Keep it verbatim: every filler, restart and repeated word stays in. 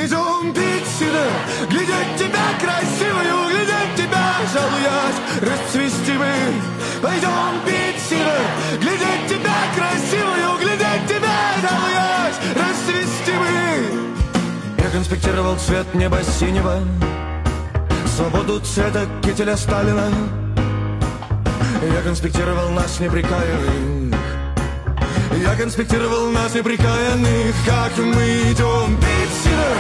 Пойдем пить сидр, глядеть тебя красивую, глядеть тебя, жалуясь, расцвести мы. Пойдем пить сидр, глядеть тебя красивую, глядеть тебя, жалуясь, расцвести мы. Я конспектировал цвет неба синего, свободу цвета кителя Сталина. Я конспектировал нас неприкаянных, я конспектировал нас неприкаянных, как мы идем пить сидр,